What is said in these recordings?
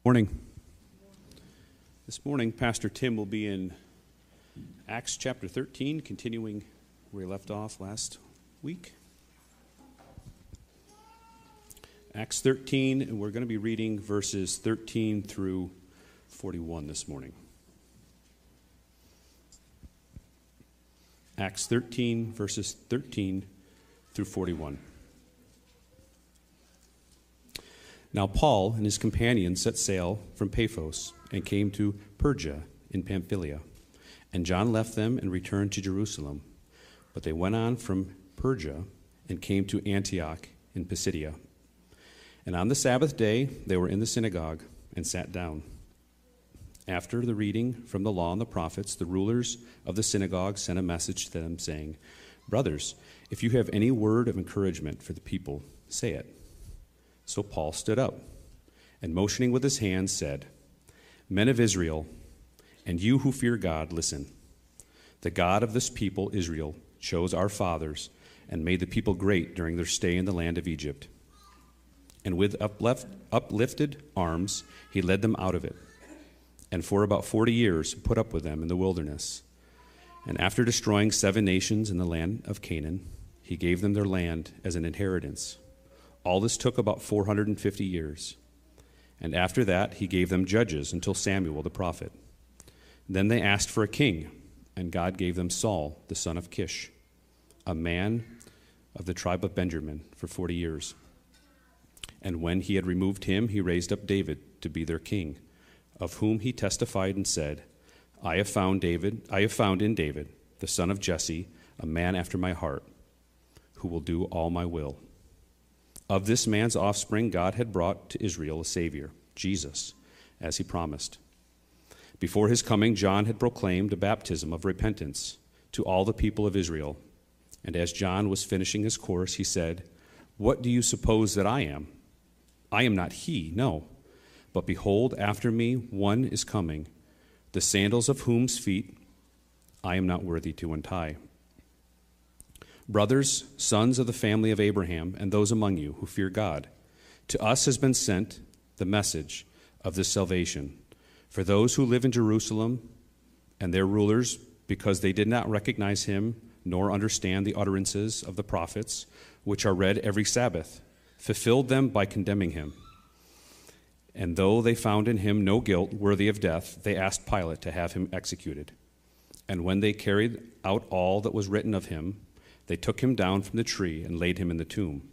Morning. This morning, Pastor Tim will be in Acts chapter 13, continuing where he left off last week. Acts 13, and we're going to be reading verses 13 through 41 this morning. Acts 13, verses 13 through 41. Now Paul and his companions set sail from Paphos and came to Perga in Pamphylia. And John left them and returned to Jerusalem. But they went on from Perga and came to Antioch in Pisidia. And on the Sabbath day they were in the synagogue and sat down. After the reading from the law and the prophets, the rulers of the synagogue sent a message to them, saying, "Brothers, if you have any word of encouragement for the people, say it." So Paul stood up, and motioning with his hand said, "Men of Israel, and you who fear God, listen. The God of this people, Israel, chose our fathers and made the people great during their stay in the land of Egypt. And with uplifted arms he led them out of it, and for about 40 years put up with them in the wilderness. And after destroying 7 nations in the land of Canaan, he gave them their land as an inheritance. All this took about 450 years. And after that, he gave them judges until Samuel the prophet. Then they asked for a king, and God gave them Saul, the son of Kish, a man of the tribe of Benjamin, for 40 years. And when he had removed him, he raised up David to be their king, of whom he testified and said, I have found in David, the son of Jesse, a man after my heart, who will do all my will. Of this man's offspring God had brought to Israel a Savior, Jesus, as he promised. Before his coming, John had proclaimed a baptism of repentance to all the people of Israel. And as John was finishing his course, he said, What do you suppose that I am? I am not he, no. But behold, after me one is coming, the sandals of whose feet I am not worthy to untie. Brothers, sons of the family of Abraham, and those among you who fear God, to us has been sent the message of this salvation. For those who live in Jerusalem and their rulers, because they did not recognize him nor understand the utterances of the prophets, which are read every Sabbath, fulfilled them by condemning him. And though they found in him no guilt worthy of death, they asked Pilate to have him executed. And when they carried out all that was written of him, they took him down from the tree and laid him in the tomb.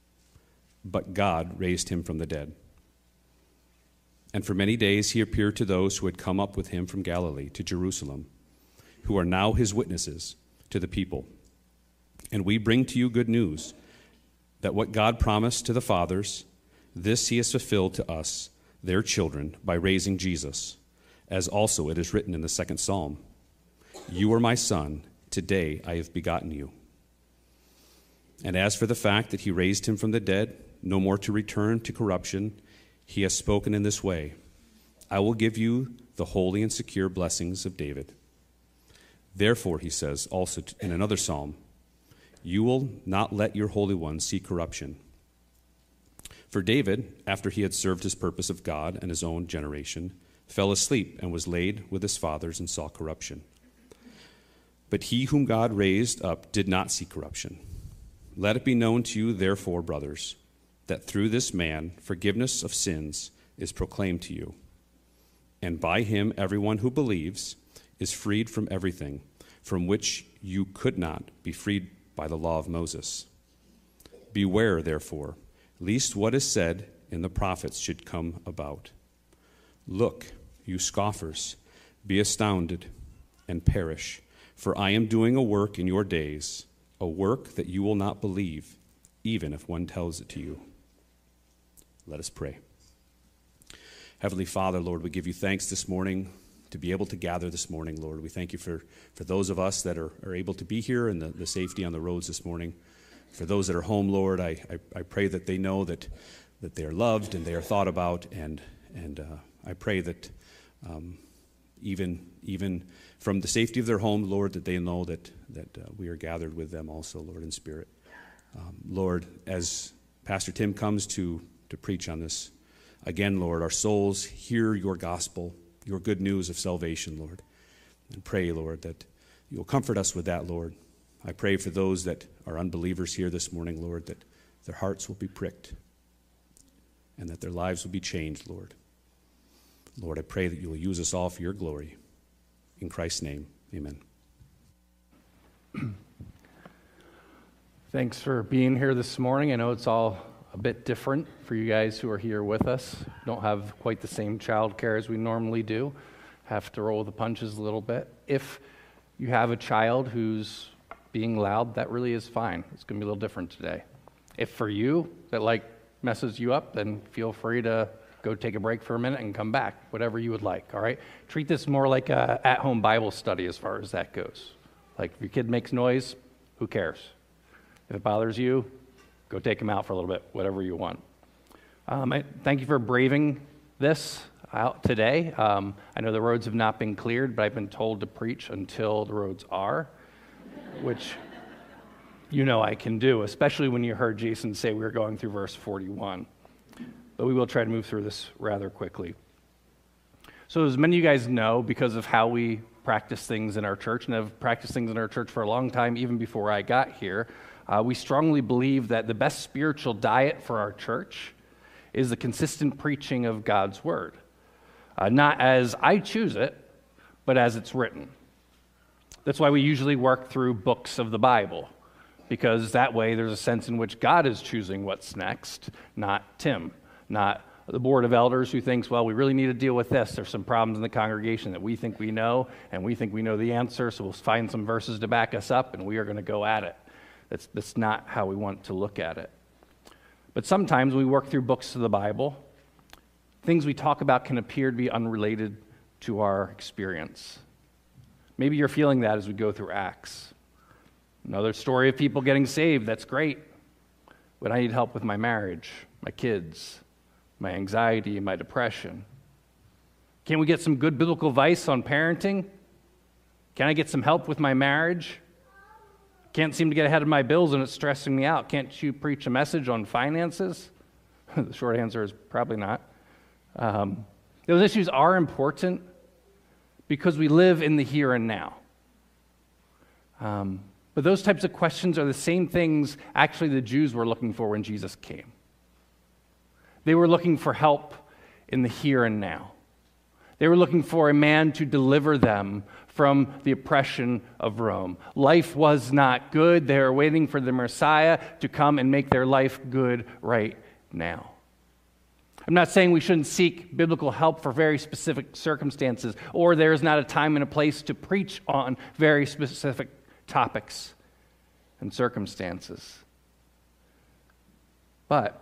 But God raised him from the dead. And for many days he appeared to those who had come up with him from Galilee to Jerusalem, who are now his witnesses to the people. And we bring to you good news, that what God promised to the fathers, this he has fulfilled to us, their children, by raising Jesus, as also it is written in the 2nd Psalm, You are my son, today I have begotten you. And as for the fact that he raised him from the dead, no more to return to corruption, he has spoken in this way, I will give you the holy and secure blessings of David. Therefore, he says also in another psalm, You will not let your Holy One see corruption. For David, after he had served his purpose of God and his own generation, fell asleep and was laid with his fathers and saw corruption. But he whom God raised up did not see corruption. Let it be known to you, therefore, brothers, that through this man forgiveness of sins is proclaimed to you. And by him everyone who believes is freed from everything from which you could not be freed by the law of Moses. Beware, therefore, lest what is said in the prophets should come about. Look, you scoffers, be astounded and perish, for I am doing a work in your days, a work that you will not believe, even if one tells it to you. Let us pray. Heavenly Father, Lord, we give you thanks this morning to be able to gather this morning, Lord. We thank you for those of us that are able to be here and the safety on the roads this morning. For those that are home, Lord, I pray that they know that they are loved and they are thought about, and I pray that even from the safety of their home, Lord, that they know that we are gathered with them also, Lord, in spirit. Lord, as Pastor Tim comes to preach on this again, Lord, our souls hear your gospel, your good news of salvation, Lord. And pray, Lord, that you will comfort us with that, Lord. I pray for those that are unbelievers here this morning, Lord, that their hearts will be pricked and that their lives will be changed, Lord. Lord, I pray that you will use us all for your glory. In Christ's name, amen. Thanks for being here this morning. I know it's all a bit different for you guys who are here with us. Don't have quite the same childcare as we normally do. Have to roll the punches a little bit. If you have a child who's being loud, that really is fine. It's going to be a little different today. If for you, that messes you up, then feel free to go take a break for a minute and come back, whatever you would like, all right? Treat this more like a at-home Bible study as far as that goes. Like if your kid makes noise, who cares? If it bothers you, go take him out for a little bit, whatever you want. Thank you for braving this out today. I know the roads have not been cleared, but I've been told to preach until the roads are, which you know I can do, especially when you heard Jason say we were going through verse 41. But we will try to move through this rather quickly. So as many of you guys know, because of how we practice things in our church, and have practiced things in our church for a long time, even before I got here, we strongly believe that the best spiritual diet for our church is the consistent preaching of God's Word. Not as I choose it, but as it's written. That's why we usually work through books of the Bible, because that way there's a sense in which God is choosing what's next, not Tim, not the board of elders who thinks, well, we really need to deal with this. There's some problems in the congregation that we think we know, and we think we know the answer, so we'll find some verses to back us up, and we are going to go at it. That's not how we want to look at it. But sometimes when we work through books of the Bible, things we talk about can appear to be unrelated to our experience. Maybe you're feeling that as we go through Acts. Another story of people getting saved, that's great. But I need help with my marriage, my kids, my anxiety, my depression. Can we get some good biblical advice on parenting? Can I get some help with my marriage? Can't seem to get ahead of my bills and it's stressing me out. Can't you preach a message on finances? The short answer is probably not. Those issues are important because we live in the here and now. But those types of questions are the same things actually the Jews were looking for when Jesus came. They were looking for help in the here and now. They were looking for a man to deliver them from the oppression of Rome. Life was not good. They were waiting for the Messiah to come and make their life good right now. I'm not saying we shouldn't seek biblical help for very specific circumstances, or there is not a time and a place to preach on very specific topics and circumstances. But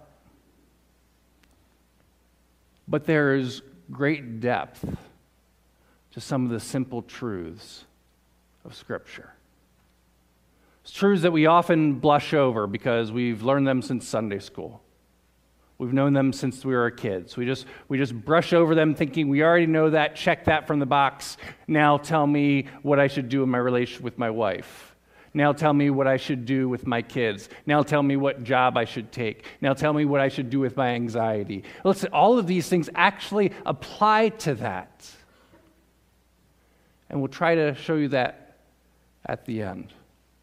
there is great depth to some of the simple truths of Scripture. It's truths that we often blush over because we've learned them since Sunday school. We've known them since we were kids. We just brush over them thinking we already know that, check that from the box. Now tell me what I should do in my relationship with my wife. Now tell me what I should do with my kids. Now tell me what job I should take. Now tell me what I should do with my anxiety. Listen, all of these things actually apply to that. And we'll try to show you that at the end.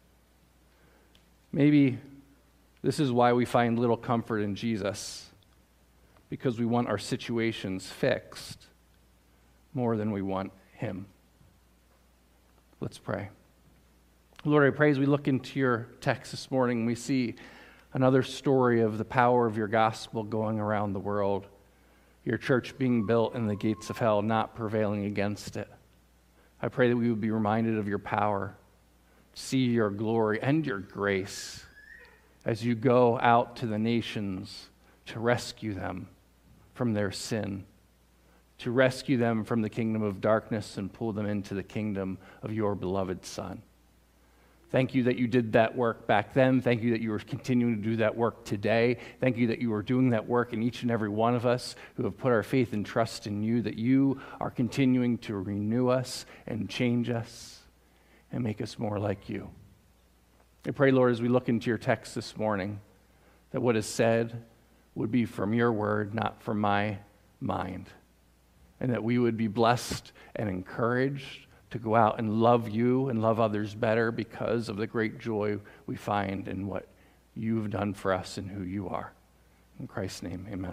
Maybe this is why we find little comfort in Jesus, because we want our situations fixed more than we want Him. Let's pray. Lord, I pray as we look into your text this morning, we see another story of the power of your gospel going around the world, your church being built and the gates of hell not prevailing against it. I pray that we would be reminded of your power, see your glory and your grace as you go out to the nations to rescue them from their sin, to rescue them from the kingdom of darkness and pull them into the kingdom of your beloved Son. Thank you that you did that work back then. Thank you that you are continuing to do that work today. Thank you that you are doing that work in each and every one of us who have put our faith and trust in you, that you are continuing to renew us and change us and make us more like you. I pray, Lord, as we look into your text this morning, that what is said would be from your word, not from my mind, and that we would be blessed and encouraged to go out and love you and love others better because of the great joy we find in what you've done for us and who you are. In Christ's name, amen.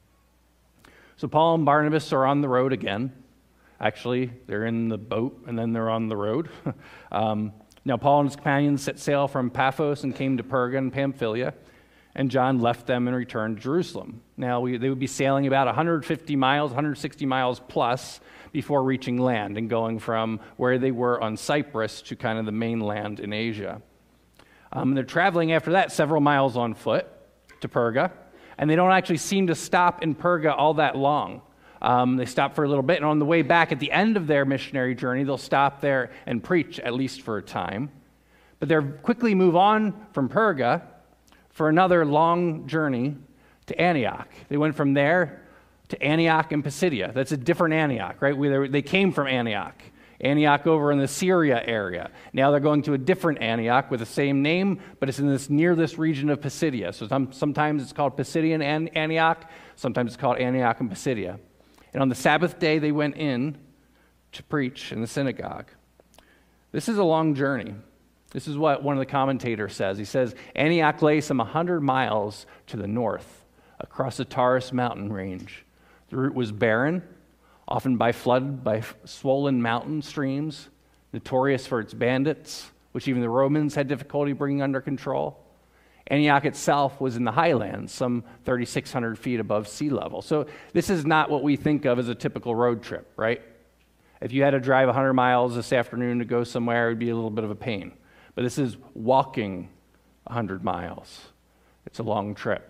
So Paul and Barnabas are on the road again. Actually, they're in the boat, and then they're on the road. Now, Paul and his companions set sail from Paphos and came to Perga and Pamphylia, and John left them and returned to Jerusalem. Now, they would be sailing about 150 miles, 160 miles plus before reaching land and going from where they were on Cyprus to kind of the mainland in Asia. They're traveling after that several miles on foot to Perga, and they don't actually seem to stop in Perga all that long. They stop for a little bit, and on the way back at the end of their missionary journey, they'll stop there and preach, at least for a time. But they'll quickly move on from Perga for another long journey to Antioch. They went from there to Antioch in Pisidia. That's a different Antioch, right? They came from Antioch over in the Syria area. Now they're going to a different Antioch with the same name, but it's near this region of Pisidia. So sometimes it's called Pisidian Antioch, sometimes it's called Antioch in Pisidia. And on the Sabbath day, they went in to preach in the synagogue. This is a long journey. This is what one of the commentators says. He says, Antioch lay some 100 miles to the north, across the Taurus mountain range. The route was barren, often flooded by swollen mountain streams, notorious for its bandits, which even the Romans had difficulty bringing under control. Antioch itself was in the highlands, some 3,600 feet above sea level. So this is not what we think of as a typical road trip, right? If you had to drive 100 miles this afternoon to go somewhere, it would be a little bit of a pain. But this is walking 100 miles. It's a long trip.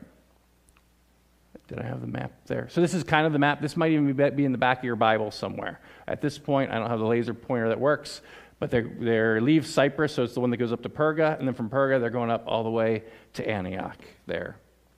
Did I have the map there? So this is kind of the map. This might even be in the back of your Bible somewhere. At this point, I don't have the laser pointer that works, but they leave Cyprus, so it's the one that goes up to Perga, and then from Perga, they're going up all the way to Antioch there.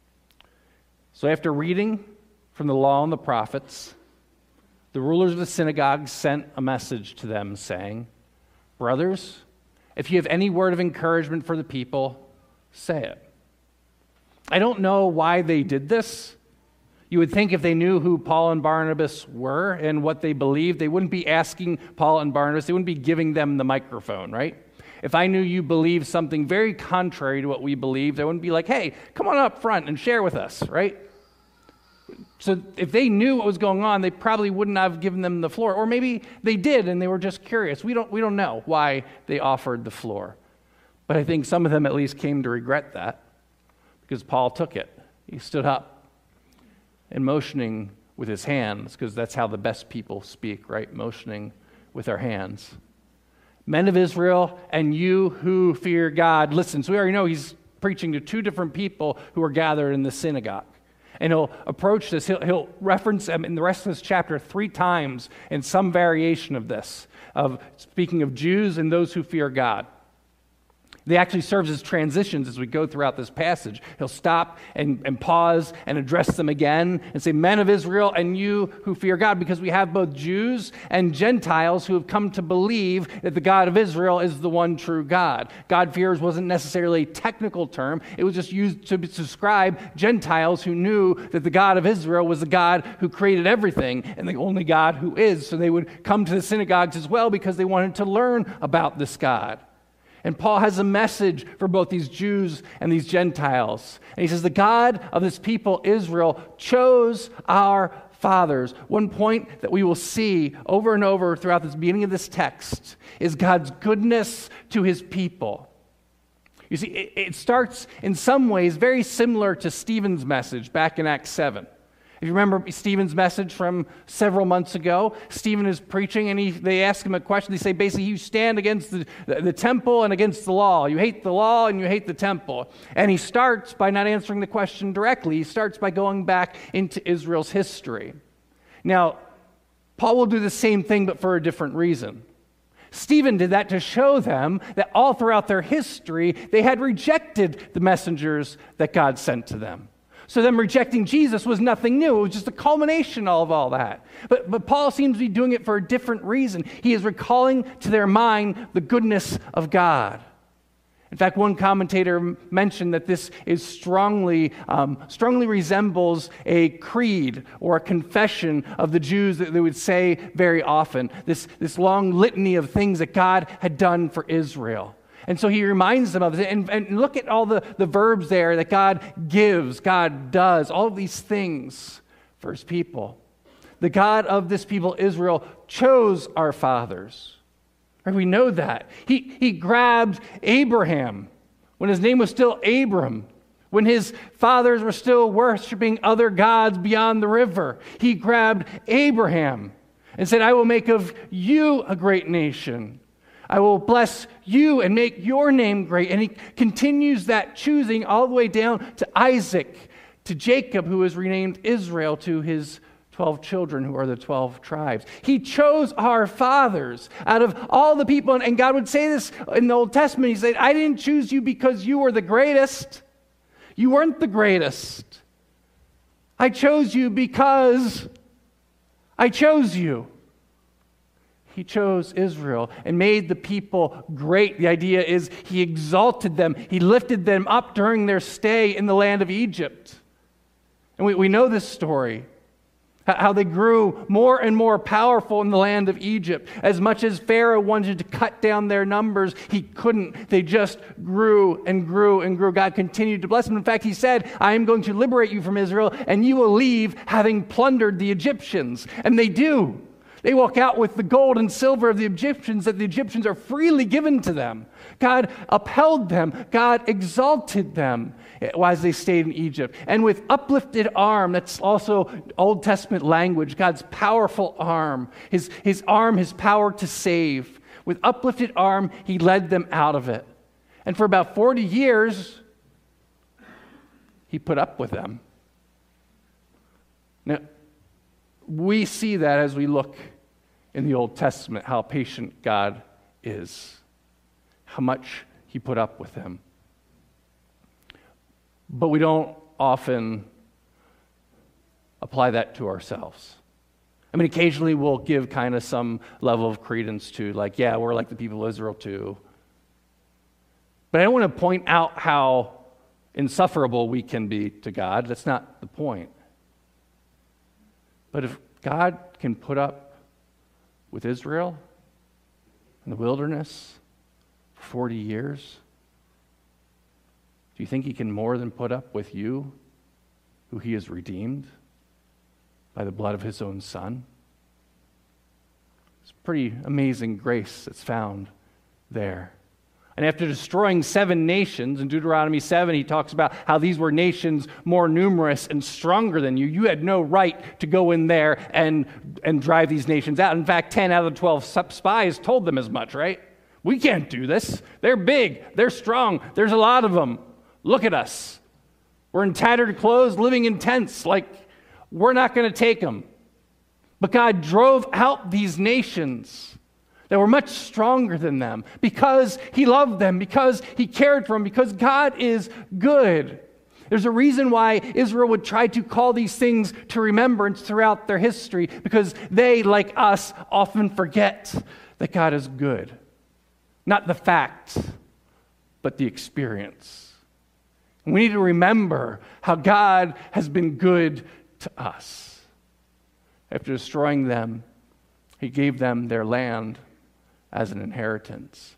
So after reading from the law and the prophets, the rulers of the synagogue sent a message to them saying, "Brothers, if you have any word of encouragement for the people, say it." I don't know why they did this. You would think if they knew who Paul and Barnabas were and what they believed, they wouldn't be asking Paul and Barnabas, they wouldn't be giving them the microphone, right? If I knew you believed something very contrary to what we believed, I wouldn't be like, hey, come on up front and share with us, right? So if they knew what was going on, they probably wouldn't have given them the floor. Or maybe they did and they were just curious. We don't know why they offered the floor. But I think some of them at least came to regret that because Paul took it. He stood up and motioning with his hands, because that's how the best people speak, right? Motioning with our hands. Men of Israel, and you who fear God, listen. So we already know he's preaching to two different people who are gathered in the synagogue. And he'll approach this, he'll reference them in the rest of this chapter 3 times in some variation of this, of speaking of Jews and those who fear God. They actually serves as transitions as we go throughout this passage. He'll stop and pause and address them again and say, men of Israel and you who fear God, because we have both Jews and Gentiles who have come to believe that the God of Israel is the one true God. God-fearers wasn't necessarily a technical term. It was just used to describe Gentiles who knew that the God of Israel was the God who created everything and the only God who is. So they would come to the synagogues as well because they wanted to learn about this God. And Paul has a message for both these Jews and these Gentiles. And he says, the God of this people, Israel, chose our fathers. One point that we will see over and over throughout the beginning of this text is God's goodness to his people. You see, it starts in some ways very similar to Stephen's message back in Acts 7. If you remember Stephen's message from several months ago, Stephen is preaching and they ask him a question. They say basically, you stand against the temple and against the law. You hate the law and you hate the temple. And he starts by not answering the question directly. He starts by going back into Israel's history. Now, Paul will do the same thing but for a different reason. Stephen did that to show them that all throughout their history, they had rejected the messengers that God sent to them. So them rejecting Jesus was nothing new. It was just a culmination of all that. But Paul seems to be doing it for a different reason. He is recalling to their mind the goodness of God. In fact, one commentator mentioned that this is strongly resembles a creed or a confession of the Jews that they would say very often. This long litany of things that God had done for Israel. And so he reminds them of it. And look at all the verbs there that God gives, God does, all of these things for his people. The God of this people, Israel, chose our fathers. Right? We know that. He grabbed Abraham when his name was still Abram, when his fathers were still worshiping other gods beyond the river. He grabbed Abraham and said, I will make of you a great nation. I will bless you and make your name great. And he continues that choosing all the way down to Isaac, to Jacob, who was renamed Israel, to his 12 children, who are the 12 tribes. He chose our fathers out of all the people. And God would say this in the Old Testament. He said, I didn't choose you because you were the greatest. You weren't the greatest. I chose you because I chose you. He chose Israel and made the people great. The idea is he exalted them. He lifted them up during their stay in the land of Egypt. And we know this story, how they grew more and more powerful in the land of Egypt. As much as Pharaoh wanted to cut down their numbers, he couldn't. They just grew and grew and grew. God continued to bless them. In fact, he said, I am going to liberate you from Israel, and you will leave having plundered the Egyptians. And they do. They walk out with the gold and silver of the Egyptians that the Egyptians are freely given to them. God upheld them. God exalted them as they stayed in Egypt. And with uplifted arm, that's also Old Testament language, God's powerful arm, his arm, his power to save. With uplifted arm, he led them out of it. And for about 40 years, he put up with them. Now, we see that as we look in the Old Testament, how patient God is, how much he put up with them. But we don't often apply that to ourselves. I mean, occasionally we'll give kind of some level of credence to, like, yeah, we're like the people of Israel too. But I don't want to point out how insufferable we can be to God. That's not the point. But if God can put up with Israel in the wilderness for 40 years, do you think he can more than put up with you, who he has redeemed by the blood of his own Son? It's pretty amazing grace that's found there. And after destroying 7 nations, in Deuteronomy 7, he talks about how these were nations more numerous and stronger than you. You had no right to go in there and drive these nations out. In fact, 10 out of the 12 spies told them as much, right? We can't do this. They're big. They're strong. There's a lot of them. Look at us. We're in tattered clothes, living in tents. Like, we're not going to take them. But God drove out these nations that were much stronger than them because he loved them, because he cared for them, because God is good. There's a reason why Israel would try to call these things to remembrance throughout their history, because they, like us, often forget that God is good. Not the fact, but the experience. And we need to remember how God has been good to us. After destroying them, he gave them their land as an inheritance.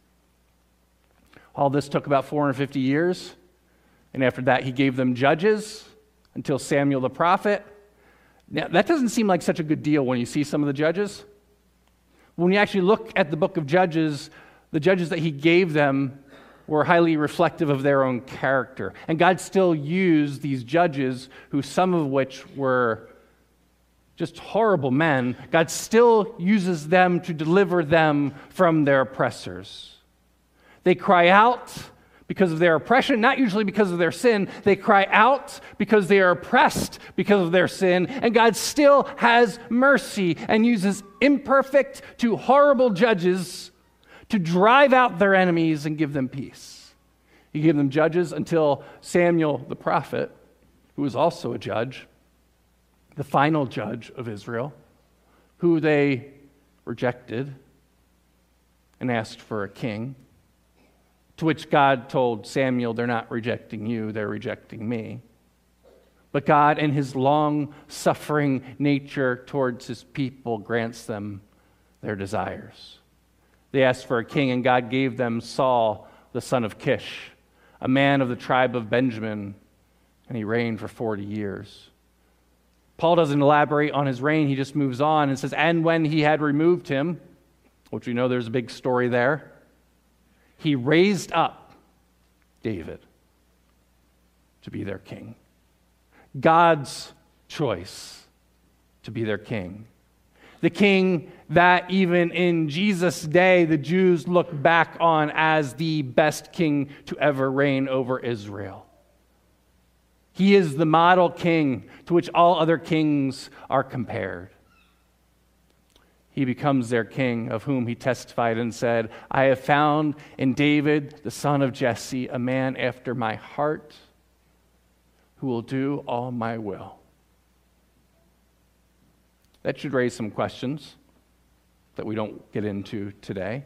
All this took about 450 years, and after that he gave them judges until Samuel the prophet. Now, that doesn't seem like such a good deal when you see some of the judges. When you actually look at the book of Judges, the judges that he gave them were highly reflective of their own character. And God still used these judges, who some of which were just horrible men. God still uses them to deliver them from their oppressors. They cry out because of their oppression, not usually because of their sin. They cry out because they are oppressed because of their sin. And God still has mercy and uses imperfect to horrible judges to drive out their enemies and give them peace. He gave them judges until Samuel the prophet, who was also a judge, the final judge of Israel, who they rejected and asked for a king. To which God told Samuel, they're not rejecting you, they're rejecting me. But God, in his long-suffering nature towards his people, grants them their desires. They asked for a king, and God gave them Saul, the son of Kish, a man of the tribe of Benjamin, and he reigned for 40 years. Paul doesn't elaborate on his reign. He just moves on and says, and when he had removed him, which we know there's a big story there, he raised up David to be their king. God's choice to be their king. The king that even in Jesus' day, the Jews look back on as the best king to ever reign over Israel. He is the model king to which all other kings are compared. He becomes their king, of whom he testified and said, I have found in David, the son of Jesse, a man after my heart who will do all my will. That should raise some questions that we don't get into today.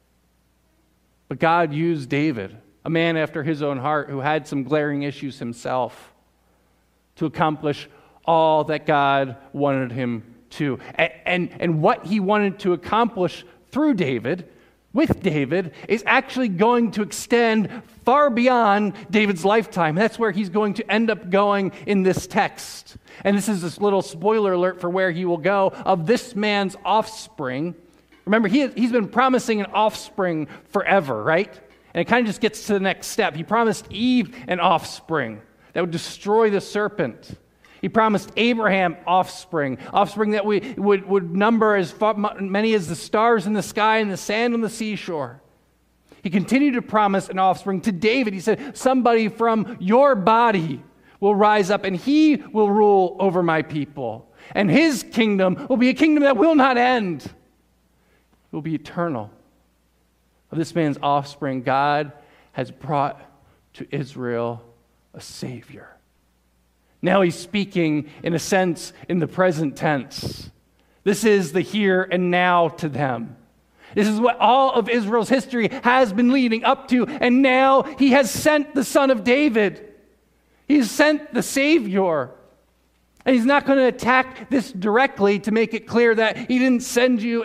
But God used David, a man after his own heart who had some glaring issues himself, to accomplish all that God wanted him to. And what he wanted to accomplish through David, with David, is actually going to extend far beyond David's lifetime. That's where he's going to end up going in this text. And this is this little spoiler alert for where he will go of this man's offspring. Remember, he's been promising an offspring forever, right? And it kind of just gets to the next step. He promised Eve an offspring that would destroy the serpent. He promised Abraham offspring that would number as many as the stars in the sky and the sand on the seashore. He continued to promise an offspring to David. He said, somebody from your body will rise up and he will rule over my people. And his kingdom will be a kingdom that will not end. It will be eternal. Of this man's offspring, God has brought to Israel a Savior. Now he's speaking, in a sense, in the present tense. This is the here and now to them. This is what all of Israel's history has been leading up to, and now he has sent the Son of David. He's sent the Savior. And he's not going to attack this directly to make it clear that he didn't send you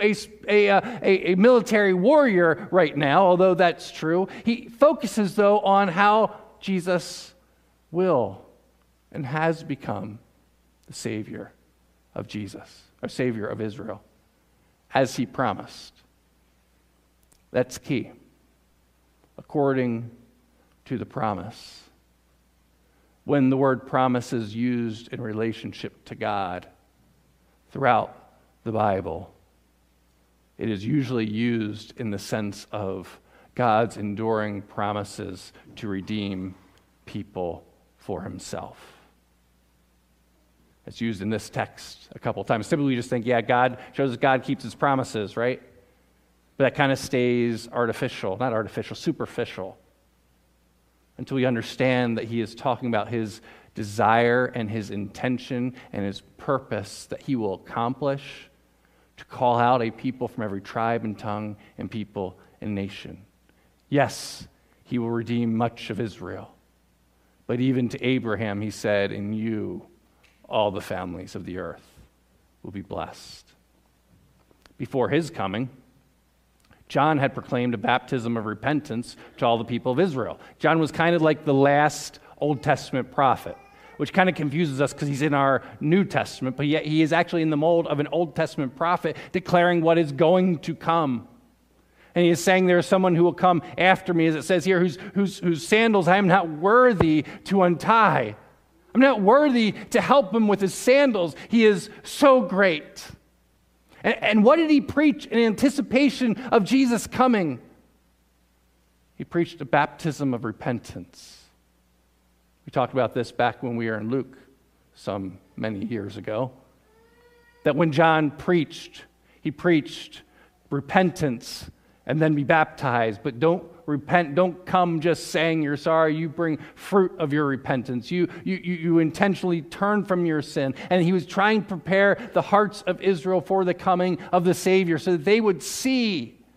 a military warrior right now, although that's true. He focuses, though, on how Jesus will and has become the Savior of Jesus, or Savior of Israel, as he promised. That's key. According to the promise. When the word promise is used in relationship to God throughout the Bible, it is usually used in the sense of God's enduring promises to redeem people for himself. It's used in this text a couple of times. Typically we just think, yeah, God shows that God keeps his promises, right? But that kind of stays superficial, until we understand that he is talking about his desire and his intention and his purpose that he will accomplish to call out a people from every tribe and tongue and people and nation. Yes, he will redeem much of Israel. But even to Abraham, he said, in you, all the families of the earth will be blessed. Before his coming, John had proclaimed a baptism of repentance to all the people of Israel. John was kind of like the last Old Testament prophet, which kind of confuses us because he's in our New Testament, but yet he is actually in the mold of an Old Testament prophet declaring what is going to come. And he is saying there is someone who will come after me, as it says here, whose sandals I am not worthy to untie. I'm not worthy to help him with his sandals. He is so great. And what did he preach in anticipation of Jesus coming? He preached a baptism of repentance. We talked about this back when we were in Luke many years ago. That when John preached, he preached repentance and then be baptized. But don't repent, don't come just saying you're sorry. You bring fruit of your repentance. You intentionally turn from your sin. And he was trying to prepare the hearts of Israel for the coming of the Savior so that they would see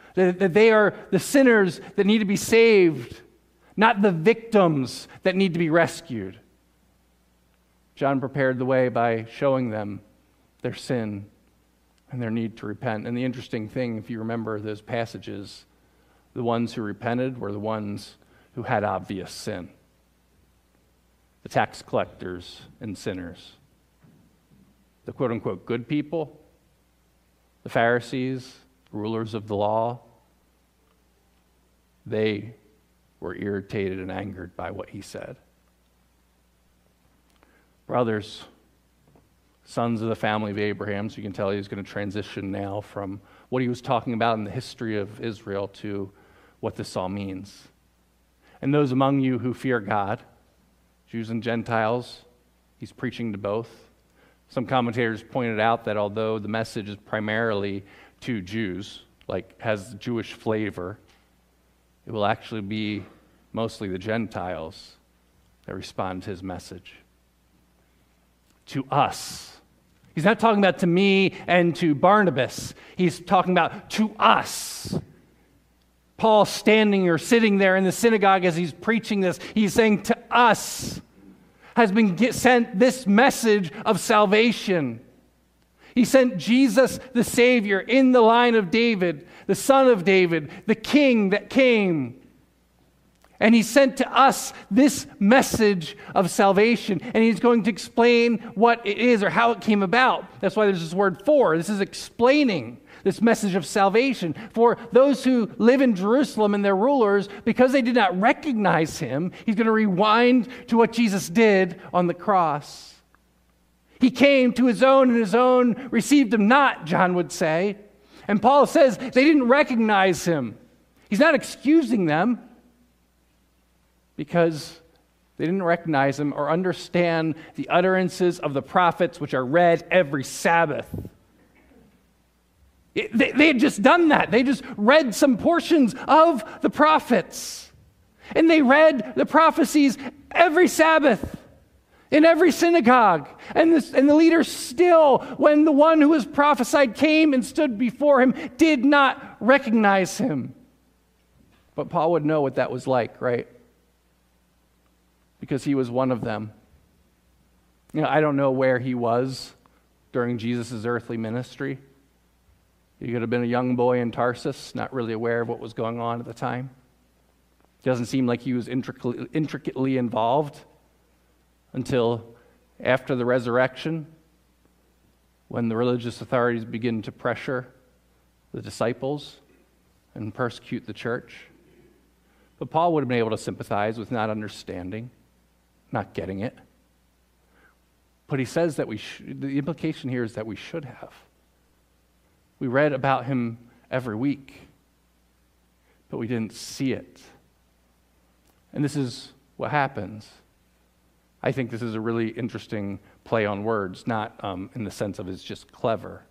That they are the sinners that need to be saved, not the victims that need to be rescued. John prepared the way by showing them their sin and their need to repent. And the interesting thing, if you remember those passages, the ones who repented were the ones who had obvious sin. The tax collectors and sinners. The quote-unquote good people, the Pharisees, rulers of the law, they were irritated and angered by what he said. Brothers, sons of the family of Abraham, so you can tell he's going to transition now from what he was talking about in the history of Israel to what this all means. And those among you who fear God, Jews and Gentiles, he's preaching to both. Some commentators pointed out that although the message is primarily to Jews, like has Jewish flavor, it will actually be mostly the Gentiles that respond to his message. To us. He's not talking about to me and to Barnabas. He's talking about to us. Paul standing or sitting there in the synagogue as he's preaching this, he's saying to us has been sent this message of salvation. He sent Jesus the Savior in the line of David, the son of David, the king that came. And he sent to us this message of salvation. And he's going to explain what it is or how it came about. That's why there's this word for. This is explaining this message of salvation for those who live in Jerusalem and their rulers. Because they did not recognize him, he's going to rewind to what Jesus did on the cross. He came to his own, and his own received him not, John would say. And Paul says they didn't recognize him. He's not excusing them because they didn't recognize him or understand the utterances of the prophets, which are read every Sabbath. They had just done that. They just read some portions of the prophets. And they read the prophecies every Sabbath in every synagogue. And the leaders still, when the one who was prophesied came and stood before him, did not recognize him. But Paul would know what that was like, right? Because he was one of them. You know, I don't know where he was during Jesus' earthly ministry. He could have been a young boy in Tarsus, not really aware of what was going on at the time. It doesn't seem like he was intricately involved until after the resurrection, when the religious authorities begin to pressure the disciples and persecute the church. But Paul would have been able to sympathize with not understanding, not getting it. But he says that the implication here is that we should have. We read about him every week, but we didn't see it. And this is what happens. I think this is a really interesting play on words, not in the sense of it's just clever.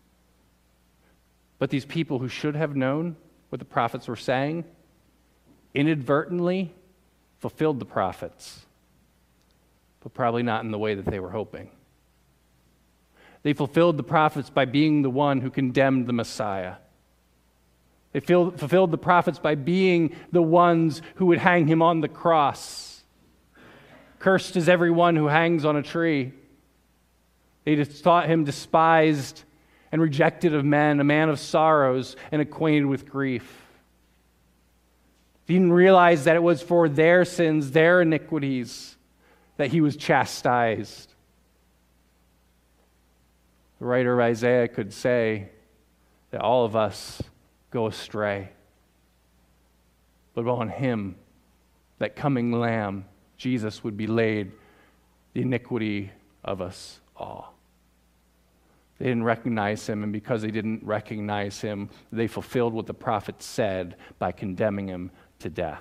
But these people who should have known what the prophets were saying inadvertently fulfilled the prophets, but probably not in the way that they were hoping. They fulfilled the prophets by being the one who condemned the Messiah. They fulfilled the prophets by being the ones who would hang him on the cross. Cursed is everyone who hangs on a tree. They thought him despised and rejected of men, a man of sorrows and acquainted with grief. They didn't realize that it was for their sins, their iniquities, that he was chastised. The writer of Isaiah could say that all of us go astray. But on him, that coming Lamb, Jesus, would be laid the iniquity of us all. They didn't recognize him, and because they didn't recognize him, they fulfilled what the prophet said by condemning him to death.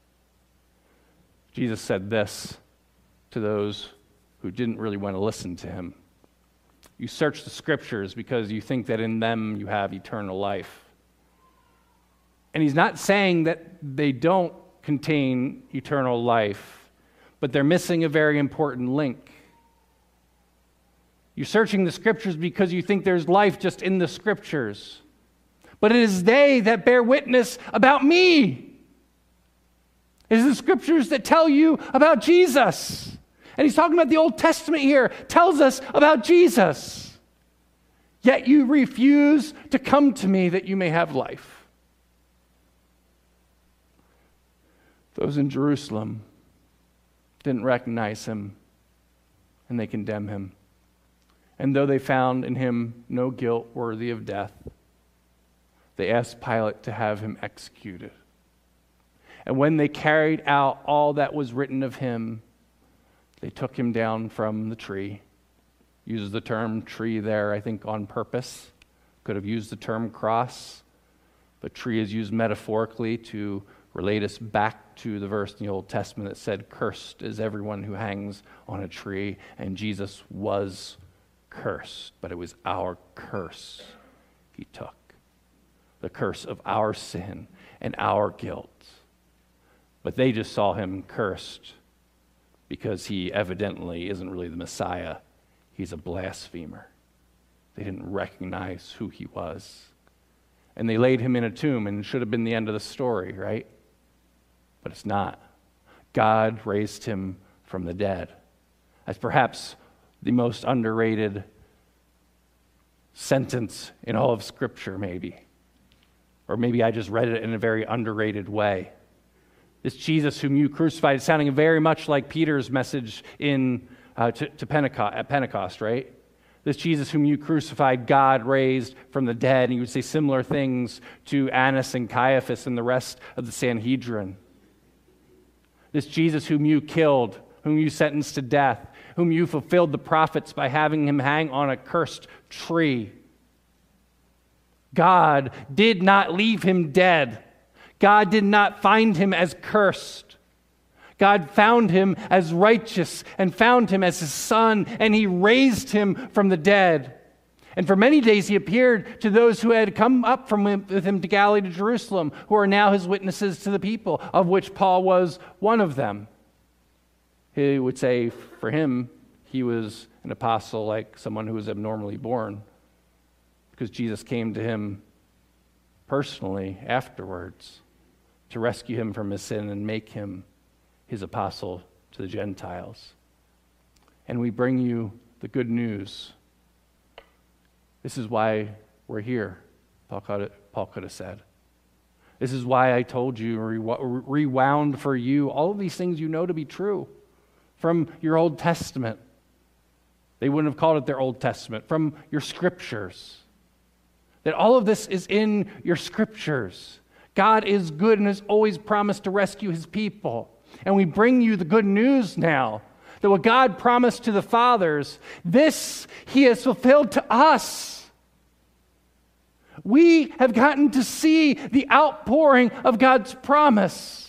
Jesus said this to those who didn't really want to listen to him. You search the scriptures because you think that in them you have eternal life. And he's not saying that they don't contain eternal life, but they're missing a very important link. You're searching the scriptures because you think there's life just in the scriptures. but it is they that bear witness about me. It is the scriptures that tell you about Jesus. And he's talking about the Old Testament here, tells us about Jesus. Yet you refuse to come to me that you may have life. Those in Jerusalem didn't recognize him, and they condemn him. And though they found in him no guilt worthy of death, they asked Pilate to have him executed. And when they carried out all that was written of him, they took him down from the tree. Uses the term tree there, I think, on purpose. Could have used the term cross, but tree is used metaphorically to relate us back to the verse in the Old Testament that said, "Cursed is everyone who hangs on a tree," and Jesus was cursed, but it was our curse he took. The curse of our sin and our guilt. But they just saw him cursed because he evidently isn't really the Messiah. He's a blasphemer. They didn't recognize who he was. And they laid him in a tomb, and it should have been the end of the story, right? But it's not. God raised him from the dead. That's perhaps the most underrated sentence in all of Scripture, maybe. Or maybe I just read it in a very underrated way. This Jesus whom you crucified, sounding very much like Peter's message to Pentecost, at Pentecost, right? This Jesus whom you crucified, God raised from the dead. And you would say similar things to Annas and Caiaphas and the rest of the Sanhedrin. This Jesus whom you killed, whom you sentenced to death, whom you fulfilled the prophets by having him hang on a cursed tree. God did not leave him dead. God did not find him as cursed. God found him as righteous and found him as his son, and he raised him from the dead. And for many days he appeared to those who had come up with him to Galilee to Jerusalem, who are now his witnesses to the people, of which Paul was one of them. He would say for him, he was an apostle like someone who was abnormally born, because Jesus came to him personally afterwards to rescue him from his sin and make him his apostle to the Gentiles. And we bring you the good news. This is why we're here, Paul could have said. This is why I told you, rewound for you, all of these things you know to be true from your Old Testament. They wouldn't have called it their Old Testament, from your scriptures. That all of this is in your scriptures. God is good and has always promised to rescue his people. And we bring you the good news now, that what God promised to the fathers, this he has fulfilled to us. We have gotten to see the outpouring of God's promise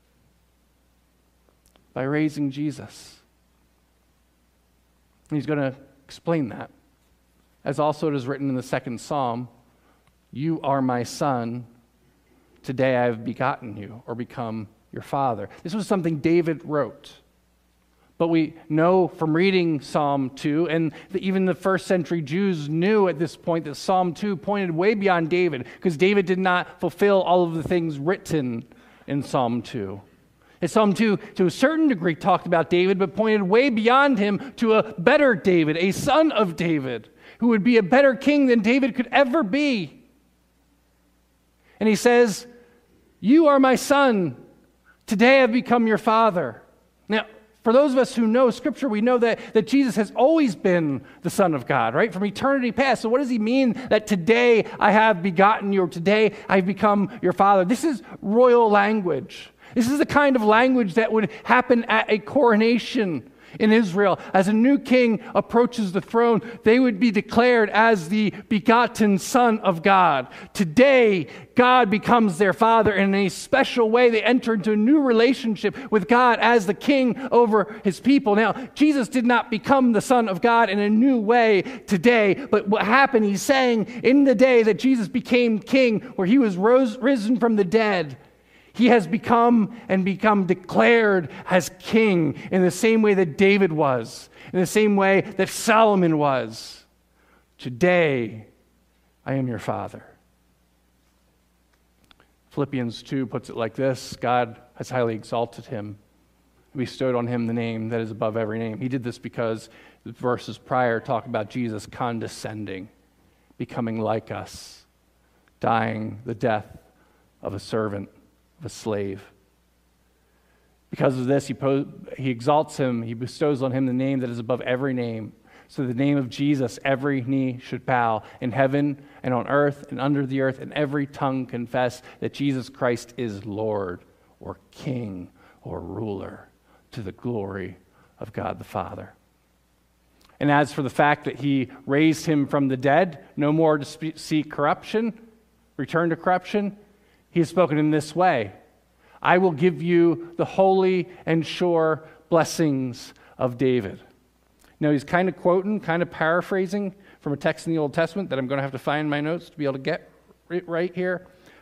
by raising Jesus. And he's going to explain that. As also it is written in the second Psalm, "You are my son, today I have begotten you," or become your father. This was something David wrote. But we know from reading Psalm 2, and even the first century Jews knew at this point that Psalm 2 pointed way beyond David, because David did not fulfill all of the things written in Psalm 2. And Psalm 2, to a certain degree, talked about David, but pointed way beyond him to a better David, a son of David, who would be a better king than David could ever be. And he says, "You are my son. Today I've become your father." Now, for those of us who know Scripture, we know that Jesus has always been the Son of God, right? From eternity past. So what does he mean that today I have begotten you, or today I've become your father? This is royal language. This is the kind of language that would happen at a coronation in Israel. As a new king approaches the throne, they would be declared as the begotten Son of God. Today, God becomes their father, and in a special way, they enter into a new relationship with God as the king over his people. Now, Jesus did not become the Son of God in a new way today, but what happened, he's saying, in the day that Jesus became king, where he was risen from the dead, he has become declared as king in the same way that David was, in the same way that Solomon was. Today, I am your father. Philippians 2 puts it like this: God has highly exalted him, bestowed on him the name that is above every name. He did this because the verses prior talk about Jesus condescending, becoming like us, dying the death of a servant, of a slave. Because of this, he exalts him, he bestows on him the name that is above every name. So the name of Jesus, every knee should bow in heaven and on earth and under the earth, and every tongue confess that Jesus Christ is Lord or King or ruler, to the glory of God the Father. And as for the fact that he raised him from the dead, no more to see corruption, return to corruption, he has spoken in this way: I will give you the holy and sure blessings of David. Now, he's kind of quoting, kind of paraphrasing from a text in the Old Testament that I'm going to have to find in my notes to be able to get it right here.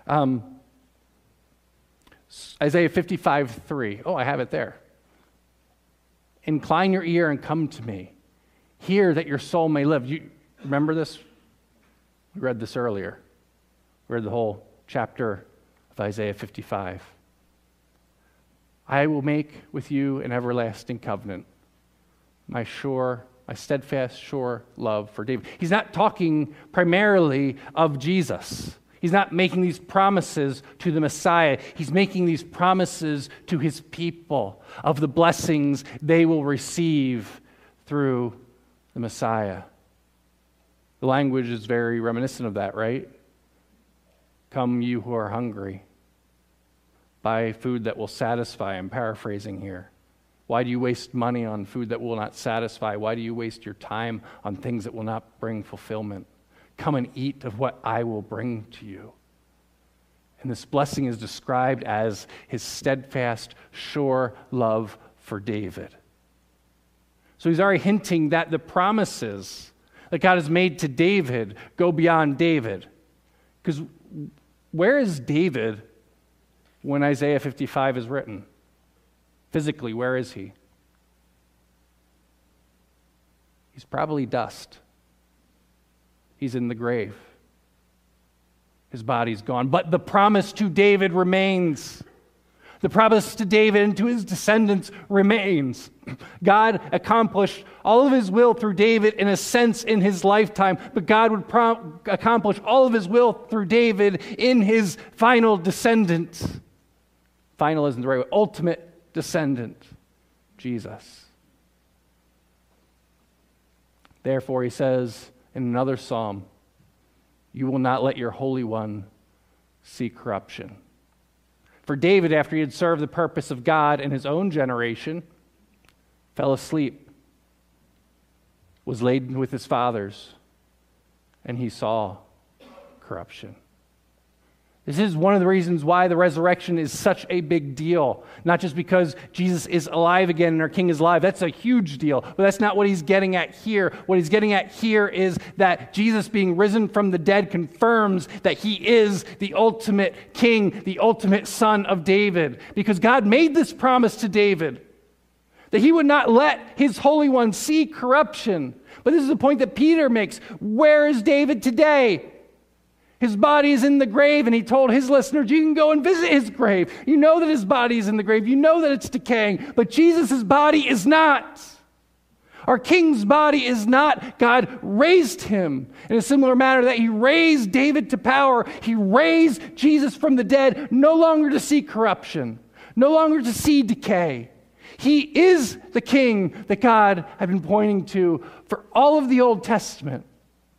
Isaiah 55:3. Oh, I have it there. Incline your ear and come to me. Hear that your soul may live. You remember this? We read this earlier. We read the whole chapter of Isaiah 55. I will make with you an everlasting covenant, my steadfast, sure love for David. He's not talking primarily of Jesus. He's not making these promises to the Messiah. He's making these promises to his people of the blessings they will receive through the Messiah. The language is very reminiscent of that, right? Come, you who are hungry, buy food that will satisfy. I'm paraphrasing here. Why do you waste money on food that will not satisfy? Why do you waste your time on things that will not bring fulfillment? Come and eat of what I will bring to you. And this blessing is described as his steadfast, sure love for David. So he's already hinting that the promises that God has made to David go beyond David. Because where is David when Isaiah 55 is written? Physically, where is he? He's probably dust. He's in the grave. His body's gone. But the promise to David remains. The promise to David and to his descendants remains. God accomplished all of his will through David in a sense in his lifetime, but God would accomplish all of his will through David in his final descendant. Final isn't the right word. Ultimate descendant, Jesus. Therefore, he says in another psalm, you will not let your Holy One see corruption. For David, after he had served the purpose of God in his own generation, fell asleep, was laid with his fathers, and he saw corruption. This is one of the reasons why the resurrection is such a big deal. Not just because Jesus is alive again and our King is alive. That's a huge deal. But that's not what he's getting at here. What he's getting at here is that Jesus being risen from the dead confirms that he is the ultimate King, the ultimate Son of David. Because God made this promise to David that he would not let his Holy One see corruption. But this is the point that Peter makes. Where is David today? His body is in the grave, and he told his listeners, you can go and visit his grave. You know that his body is in the grave. You know that it's decaying. But Jesus' body is not. Our King's body is not. God raised him in a similar manner that he raised David to power. He raised Jesus from the dead, no longer to see corruption, no longer to see decay. He is the King that God had been pointing to for all of the Old Testament.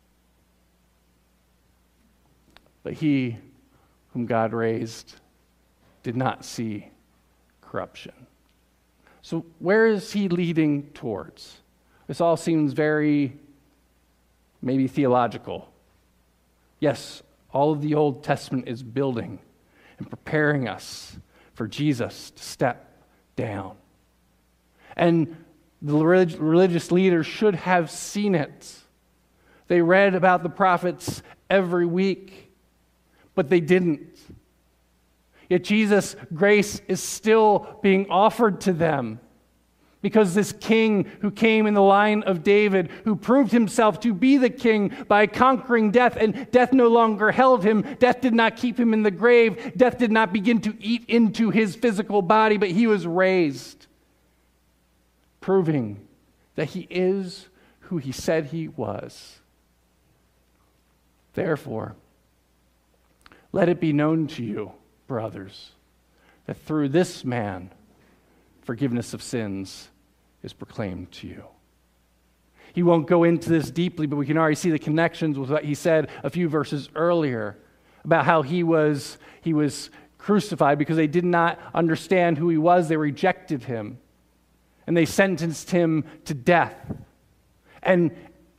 But he whom God raised did not see corruption. So where is he leading towards? This all seems very, maybe theological. Yes, all of the Old Testament is building and preparing us for Jesus to step down. And the religious leaders should have seen it. They read about the prophets every week. But they didn't. Yet Jesus' grace is still being offered to them Because this king who came in the line of David, who proved himself to be the king by conquering death, and death no longer held him, death did not keep him in the grave, death did not begin to eat into his physical body, but he was raised, proving that he is who he said he was. Therefore, let it be known to you, brothers, that through this man, forgiveness of sins is proclaimed to you. He won't go into this deeply, but we can already see the connections with what he said a few verses earlier about how he was crucified because they did not understand who he was. They rejected him, and they sentenced him to death, and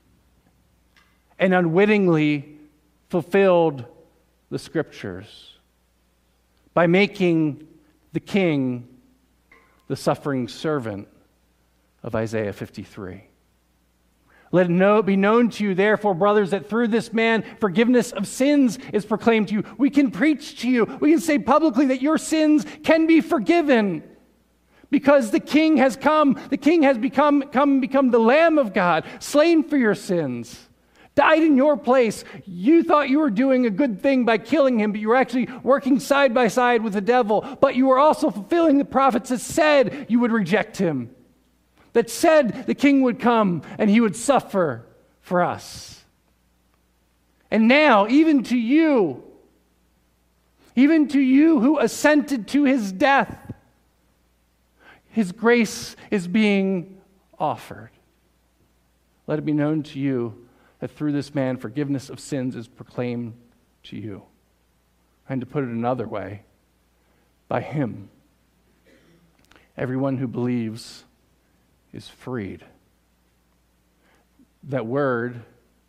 unwittingly fulfilled the scriptures by making the king the suffering servant of Isaiah 53. Let it be known to you, therefore, brothers, that through this man forgiveness of sins is proclaimed to you. We can preach to you. We can say publicly that your sins can be forgiven because the king has come. The king has become the Lamb of God, slain for your sins, died in your place. You thought you were doing a good thing by killing him, but you were actually working side by side with the devil. But you were also fulfilling the prophets that said you would reject him, that said the king would come and he would suffer for us. And now, even to you who assented to his death, his grace is being offered. Let it be known to you that through this man forgiveness of sins is proclaimed to you. And to put it another way, by him, everyone who believes is freed. That word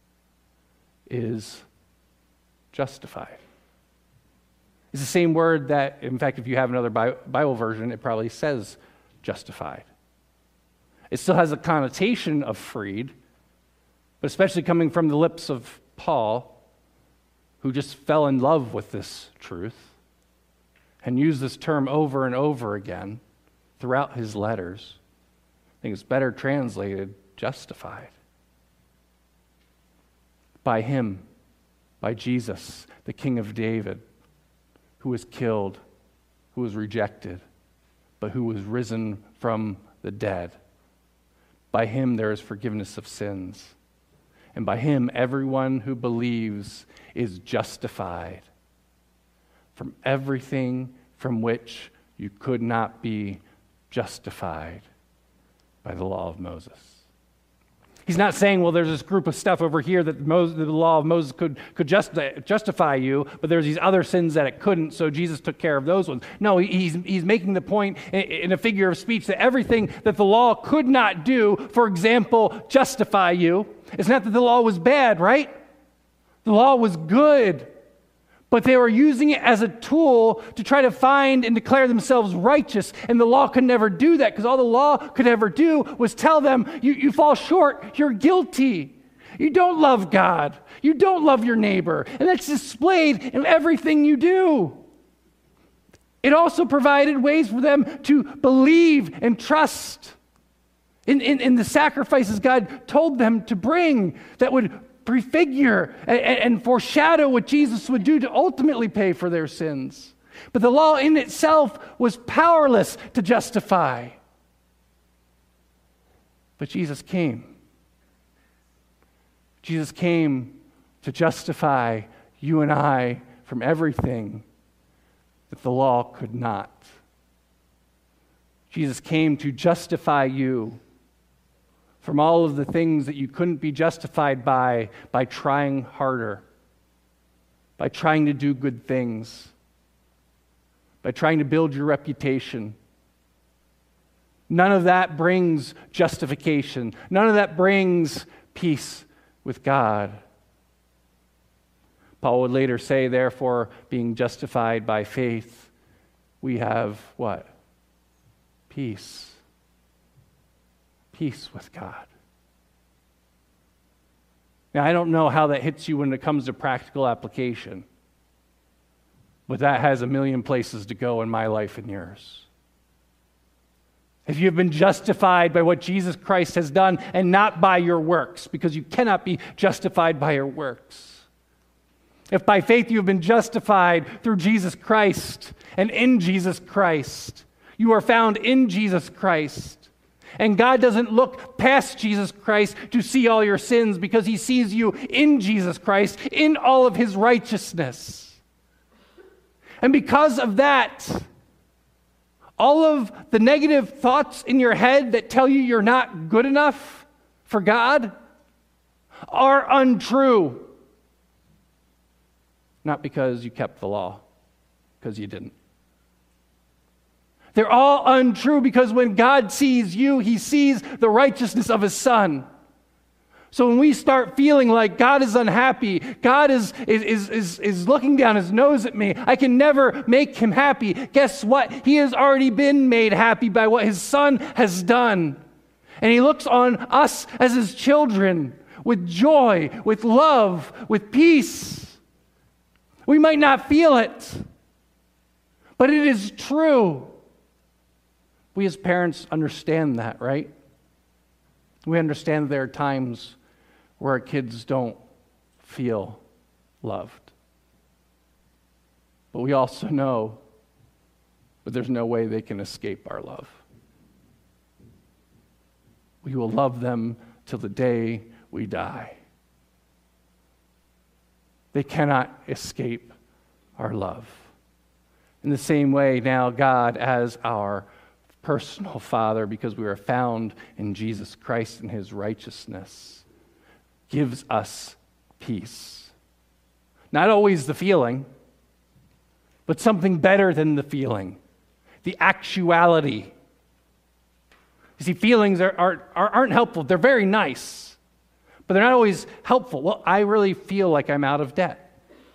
is justified. It's the same word that, in fact, if you have another Bible version, it probably says justified. It still has a connotation of freed, but especially coming from the lips of Paul, who just fell in love with this truth and used this term over and over again throughout his letters. I think it's better translated justified. By him, by Jesus, the King of David, who was killed, who was rejected, but who was risen from the dead. By him there is forgiveness of sins. And by him, everyone who believes is justified from everything from which you could not be justified by the law of Moses. He's not saying, well, there's this group of stuff over here that the law of Moses could justify you, but there's these other sins that it couldn't, so Jesus took care of those ones. No, he's making the point in a figure of speech that everything that the law could not do, for example, justify you. It's not that the law was bad, right? The law was good, but they were using it as a tool to try to find and declare themselves righteous, and the law could never do that because all the law could ever do was tell them, you fall short, you're guilty. You don't love God. You don't love your neighbor, and that's displayed in everything you do. It also provided ways for them to believe and trust in the sacrifices God told them to bring that would prefigure and foreshadow what Jesus would do to ultimately pay for their sins. But the law in itself was powerless to justify. But Jesus came. Jesus came to justify you and I from everything that the law could not. Jesus came to justify you from all of the things that you couldn't be justified by trying harder, by trying to do good things, by trying to build your reputation. None of that brings justification. None of that brings peace with God. Paul would later say, therefore, being justified by faith, we have what? Peace. Peace with God. Now, I don't know how that hits you when it comes to practical application, but that has a million places to go in my life and yours. if you have been justified by what Jesus Christ has done and not by your works, because you cannot be justified by your works. If by faith you have been justified through Jesus Christ and in Jesus Christ, you are found in Jesus Christ. And God doesn't look past Jesus Christ to see all your sins because he sees you in Jesus Christ, in all of his righteousness. And because of that, all of the negative thoughts in your head that tell you you're not good enough for God are untrue. Not because you kept the law, because you didn't. They're all untrue because when God sees you, he sees the righteousness of his Son. So when we start feeling like God is unhappy, God is looking down his nose at me, I can never make him happy. Guess what? He has already been made happy by what his Son has done. And he looks on us as his children with joy, with love, with peace. We might not feel it, but it is true. We as parents understand that, right? We understand there are times where our kids don't feel loved. But we also know that there's no way they can escape our love. We will love them till the day we die. They cannot escape our love. In the same way, now God, as our personal Father, because we are found in Jesus Christ and his righteousness, gives us peace. Not always the feeling, but something better than the feeling, the actuality. You see, feelings aren't helpful. They're very nice, but they're not always helpful. Well, I really feel like I'm out of debt.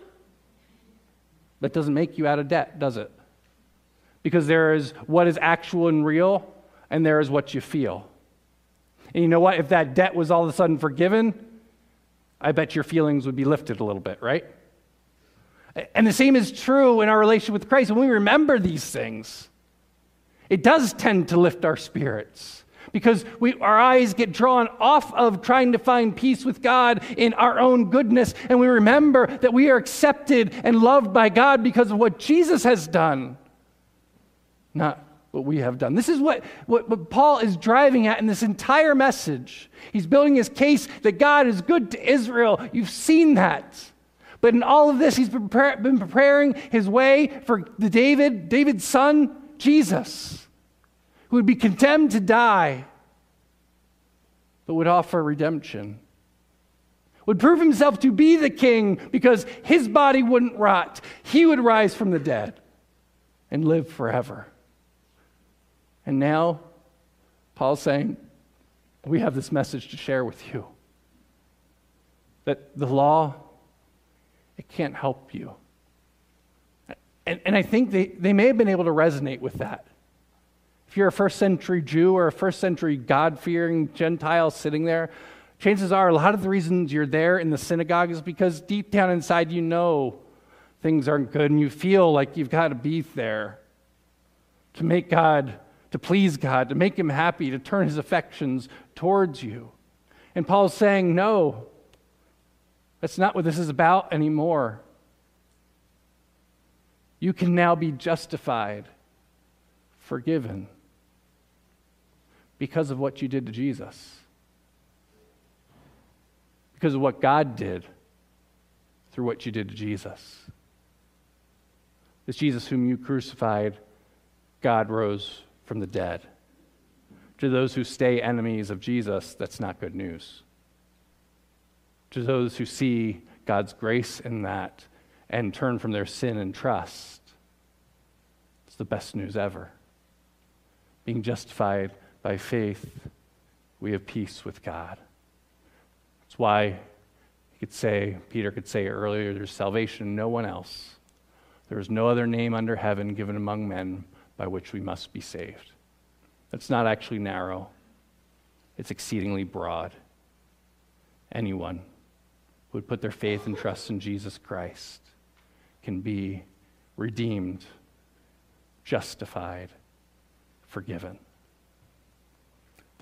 That doesn't make you out of debt, does it? Because there is what is actual and real, and there is what you feel. And you know what? If that debt was all of a sudden forgiven, I bet your feelings would be lifted a little bit, right? And the same is true in our relationship with Christ. When we remember these things, it does tend to lift our spirits because our eyes get drawn off of trying to find peace with God in our own goodness, and we remember that we are accepted and loved by God because of what Jesus has done, not what we have done. This is what Paul is driving at in this entire message. He's building his case that God is good to Israel. You've seen that. But in all of this, he's been preparing his way for David's son, Jesus, who would be condemned to die, but would offer redemption. Would prove himself to be the king because his body wouldn't rot. He would rise from the dead and live forever. And now, Paul's saying, we have this message to share with you. That the law, it can't help you. And I think they may have been able to resonate with that. If you're a first century Jew or a first century God-fearing Gentile sitting there, chances are a lot of the reasons you're there in the synagogue is because deep down inside you know things aren't good and you feel like you've got to be there to make God, to please God, to make him happy, to turn his affections towards you. And Paul's saying, no, that's not what this is about anymore. You can now be justified, forgiven, because of what you did to Jesus. Because of what God did through what you did to Jesus. This Jesus whom you crucified, God rose from the dead. To those who stay enemies of Jesus, that's not good news. To those who see God's grace in that and turn from their sin and trust, it's the best news ever. Being justified by faith, we have peace with God. That's why Peter could say earlier, there's salvation in no one else. There is no other name under heaven given among men by which we must be saved. That's not actually narrow. It's exceedingly broad. Anyone who would put their faith and trust in Jesus Christ can be redeemed, justified, forgiven.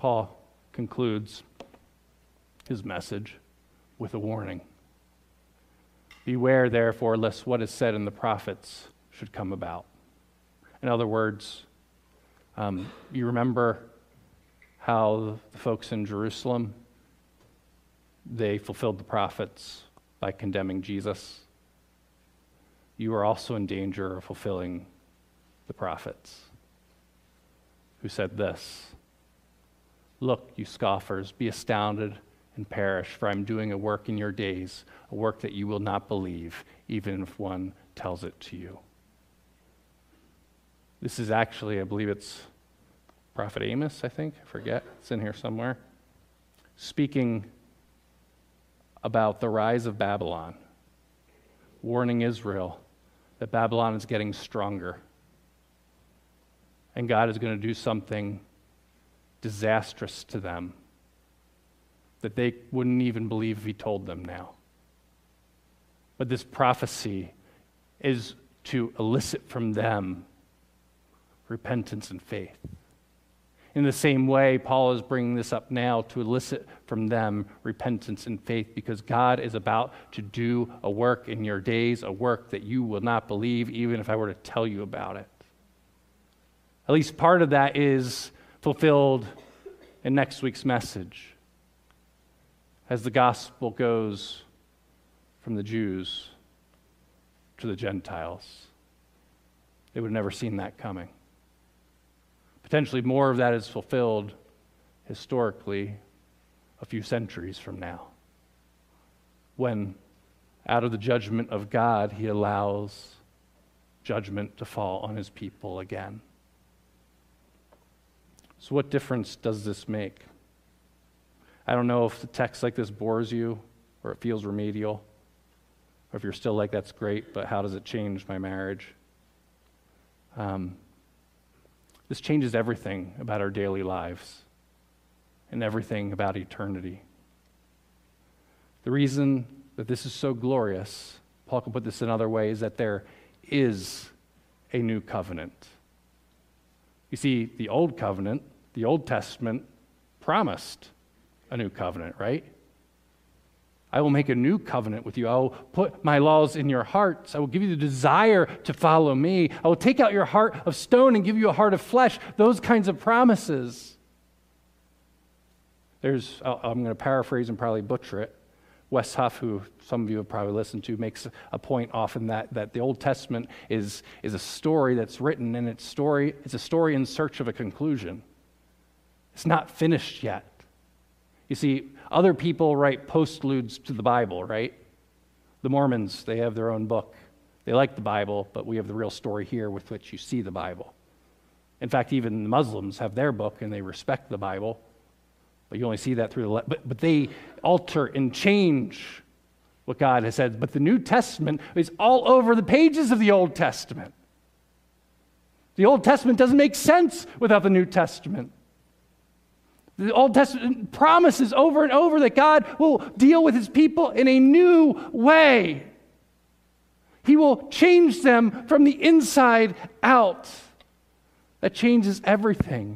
Paul concludes his message with a warning. Beware, therefore, lest what is said in the prophets should come about. In other words, you remember how the folks in Jerusalem, they fulfilled the prophets by condemning Jesus. You are also in danger of fulfilling the prophets who said this: "Look, you scoffers, be astounded and perish, for I'm doing a work in your days, a work that you will not believe, even if one tells it to you." This is actually, I believe it's Prophet Amos, I forget, it's in here somewhere, speaking about the rise of Babylon, warning Israel that Babylon is getting stronger, and God is going to do something disastrous to them that they wouldn't even believe if he told them now. But this prophecy is to elicit from them repentance and faith. In the same way, Paul is bringing this up now to elicit from them repentance and faith, because God is about to do a work in your days, a work that you will not believe even if I were to tell you about it. At least part of that is fulfilled in next week's message, as the gospel goes from the Jews to the Gentiles. They would have never seen that coming. Potentially more of that is fulfilled historically a few centuries from now, when out of the judgment of God, he allows judgment to fall on his people again. So what difference does this make? I don't know if the text like this bores you or it feels remedial, or if you're still like, that's great, but how does it change my marriage? This changes everything about our daily lives and everything about eternity. The reason that this is so glorious, Paul can put this in other ways, that there is a new covenant. You see, the old covenant, the Old Testament, promised a new covenant, right? I will make a new covenant with you. I will put my laws in your hearts. I will give you the desire to follow me. I will take out your heart of stone and give you a heart of flesh. Those kinds of promises. I'm going to paraphrase and probably butcher it. Wes Huff, who some of you have probably listened to, makes a point often that the Old Testament is a story that's written, and it's a story in search of a conclusion. It's not finished yet. You see, other people write postludes to the Bible, right? The Mormons, they have their own book. They like the Bible, but we have the real story here with which you see the Bible. In fact, even the Muslims have their book, and they respect the Bible, but you only see that through but they alter and change what God has said. But the New Testament is all over the pages of the Old Testament. The Old Testament doesn't make sense without the New Testament. The Old Testament promises over and over that God will deal with his people in a new way. He will change them from the inside out. That changes everything.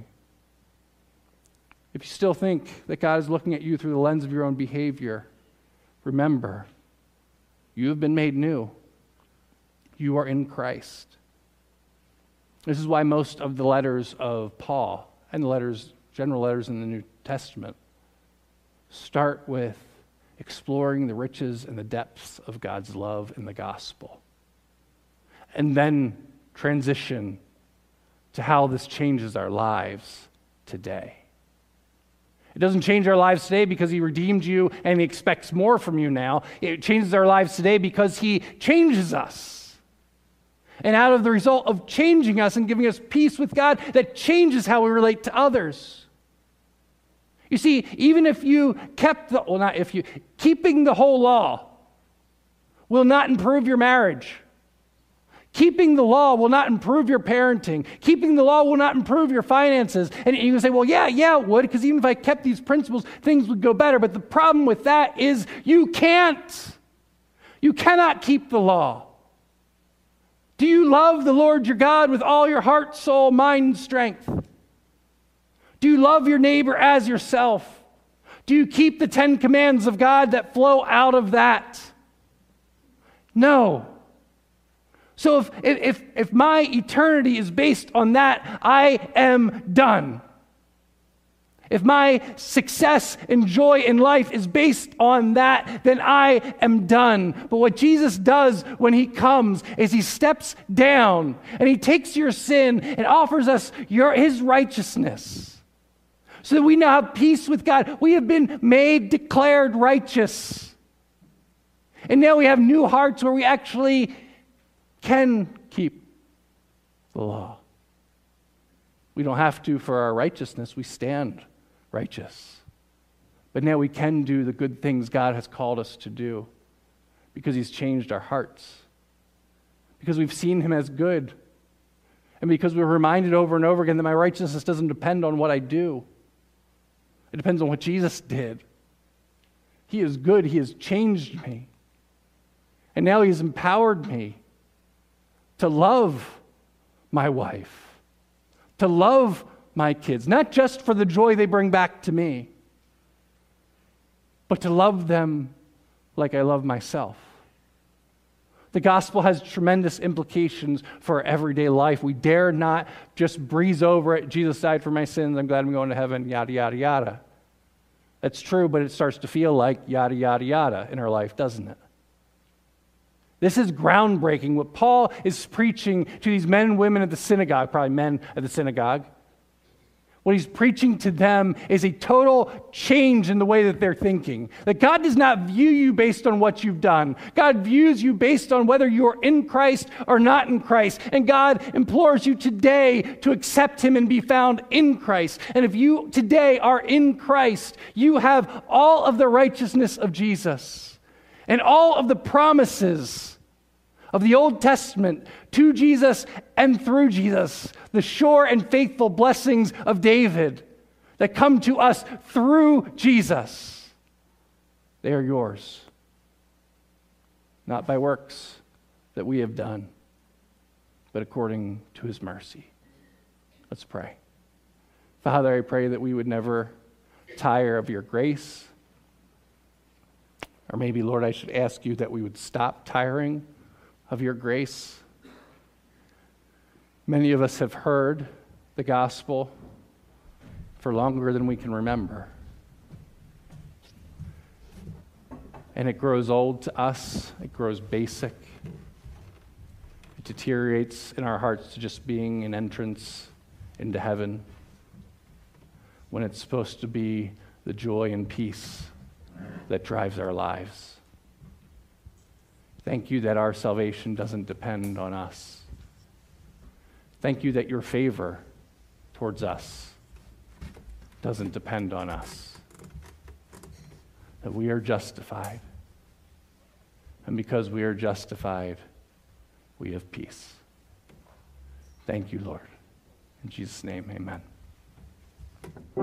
If you still think that God is looking at you through the lens of your own behavior, remember, you have been made new. You are in Christ. This is why most of the letters of Paul and the general letters in the New Testament start with exploring the riches and the depths of God's love in the gospel, and then transition to how this changes our lives today. It doesn't change our lives today because he redeemed you and he expects more from you now. It changes our lives today because he changes us. And out of the result of changing us and giving us peace with God, that changes how we relate to others. You see, even if you keeping the whole law will not improve your marriage. Keeping the law will not improve your parenting. Keeping the law will not improve your finances. And you can say, well, yeah, it would, because even if I kept these principles, things would go better. But the problem with that is you can't. You cannot keep the law. Do you love the Lord your God with all your heart, soul, mind, and strength? Do you love your neighbor as yourself? Do you keep the 10 commands of God that flow out of that? No. So if my eternity is based on that, I am done. If my success and joy in life is based on that, then I am done. But what Jesus does when he comes is he steps down and he takes your sin and offers us his righteousness so that we now have peace with God. We have been declared righteous. And now we have new hearts where we actually can keep the law. We don't have to for our righteousness. We stand righteous. But now we can do the good things God has called us to do because he's changed our hearts. Because we've seen him as good. And because we're reminded over and over again that my righteousness doesn't depend on what I do. It depends on what Jesus did. He is good. He has changed me. And now he's empowered me to love my wife, to love my kids, not just for the joy they bring back to me, but to love them like I love myself. The gospel has tremendous implications for our everyday life. We dare not just breeze over it. Jesus died for my sins. I'm glad I'm going to heaven, yada, yada, yada. That's true, but it starts to feel like yada, yada, yada in our life, doesn't it? This is groundbreaking. What Paul is preaching to these men and women at the synagogue, probably men at the synagogue, what he's preaching to them is a total change in the way that they're thinking. That God does not view you based on what you've done. God views you based on whether you're in Christ or not in Christ. And God implores you today to accept him and be found in Christ. And if you today are in Christ, you have all of the righteousness of Jesus and all of the promises of the Old Testament to Jesus and through Jesus, the sure and faithful blessings of David that come to us through Jesus. They are yours, not by works that we have done, but according to his mercy. Let's pray. Father, I pray that we would never tire of your grace. Or maybe, Lord, I should ask you that we would stop tiring of your grace. Many of us have heard the gospel for longer than we can remember. And it grows old to us. It grows basic. It deteriorates in our hearts to just being an entrance into heaven when it's supposed to be the joy and peace that drives our lives. Thank you that our salvation doesn't depend on us. Thank you that your favor towards us doesn't depend on us. That we are justified. And because we are justified, we have peace. Thank you, Lord. In Jesus' name, amen.